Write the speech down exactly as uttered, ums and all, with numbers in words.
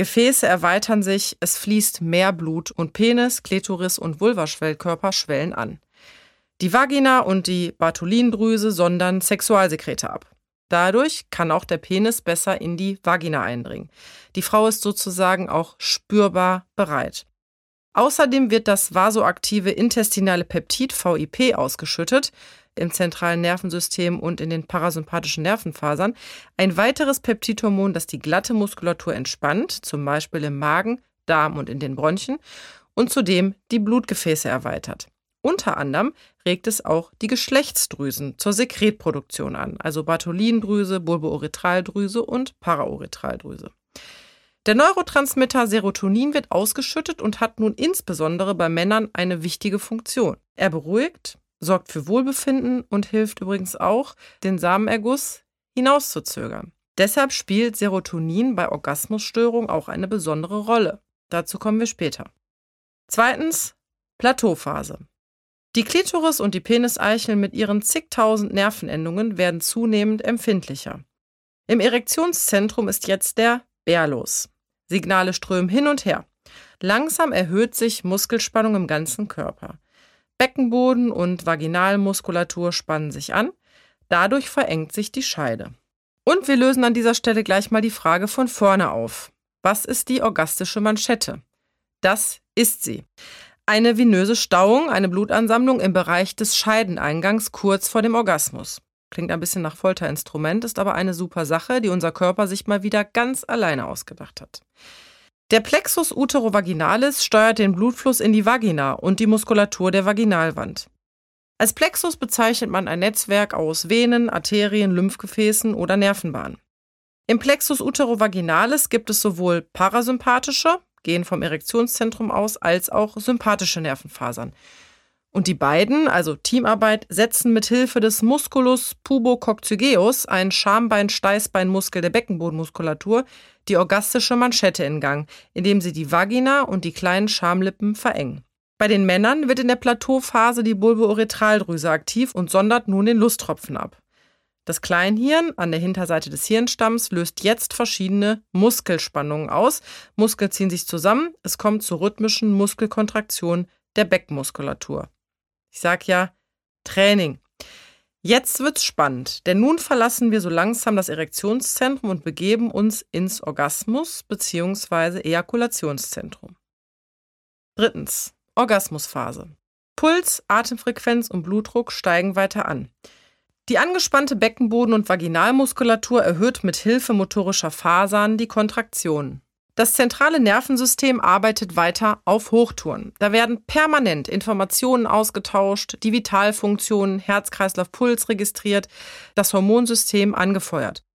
Gefäße erweitern sich, es fließt mehr Blut und Penis, Klitoris und Vulvaschwellkörper schwellen an. Die Vagina und die Bartholinendrüse sondern Sexualsekrete ab. Dadurch kann auch der Penis besser in die Vagina eindringen. Die Frau ist sozusagen auch spürbar bereit. Außerdem wird das vasoaktive intestinale Peptid V I P ausgeschüttet, im zentralen Nervensystem und in den parasympathischen Nervenfasern. Ein weiteres Peptidhormon, das die glatte Muskulatur entspannt, zum Beispiel im Magen, Darm und in den Bronchien, und zudem die Blutgefäße erweitert. Unter anderem regt es auch die Geschlechtsdrüsen zur Sekretproduktion an, also Bartholinendrüse, Bulbourethral-Drüse und Paraurethral-Drüse. Der Neurotransmitter Serotonin wird ausgeschüttet und hat nun insbesondere bei Männern eine wichtige Funktion. Er beruhigt, sorgt für Wohlbefinden und hilft übrigens auch, den Samenerguss hinauszuzögern. Deshalb spielt Serotonin bei Orgasmusstörungen auch eine besondere Rolle. Dazu kommen wir später. Zweitens, Plateauphase. Die Klitoris und die Peniseicheln mit ihren zigtausend Nervenendungen werden zunehmend empfindlicher. Im Erektionszentrum ist jetzt der Bär los. Signale strömen hin und her. Langsam erhöht sich Muskelspannung im ganzen Körper. Beckenboden und Vaginalmuskulatur spannen sich an. Dadurch verengt sich die Scheide. Und wir lösen an dieser Stelle gleich mal die Frage von vorne auf. Was ist die orgastische Manschette? Das ist sie. Eine venöse Stauung, eine Blutansammlung im Bereich des Scheideneingangs kurz vor dem Orgasmus. Klingt ein bisschen nach Folterinstrument, ist aber eine super Sache, die unser Körper sich mal wieder ganz alleine ausgedacht hat. Der Plexus uterovaginalis steuert den Blutfluss in die Vagina und die Muskulatur der Vaginalwand. Als Plexus bezeichnet man ein Netzwerk aus Venen, Arterien, Lymphgefäßen oder Nervenbahnen. Im Plexus uterovaginalis gibt es sowohl parasympathische, gehen vom Erektionszentrum aus, als auch sympathische Nervenfasern. Und die beiden, also Teamarbeit, setzen mit Hilfe des Musculus pubococcygeus, ein Schambein-Steißbeinmuskel der Beckenbodenmuskulatur, die orgastische Manschette in Gang, indem sie die Vagina und die kleinen Schamlippen verengen. Bei den Männern wird in der Plateauphase die Bulbourethral-Drüse aktiv und sondert nun den Lusttropfen ab. Das Kleinhirn an der Hinterseite des Hirnstamms löst jetzt verschiedene Muskelspannungen aus. Muskeln ziehen sich zusammen, es kommt zur rhythmischen Muskelkontraktion der Beckenmuskulatur. Ich sag ja, Training. Jetzt wird's spannend, denn nun verlassen wir so langsam das Erektionszentrum und begeben uns ins Orgasmus- bzw. Ejakulationszentrum. Drittens, Orgasmusphase. Puls, Atemfrequenz und Blutdruck steigen weiter an. Die angespannte Beckenboden- und Vaginalmuskulatur erhöht mit Hilfe motorischer Fasern die Kontraktion. Das zentrale Nervensystem arbeitet weiter auf Hochtouren. Da werden permanent Informationen ausgetauscht, die Vitalfunktionen, Herz, Kreislauf, Puls registriert, das Hormonsystem angefeuert.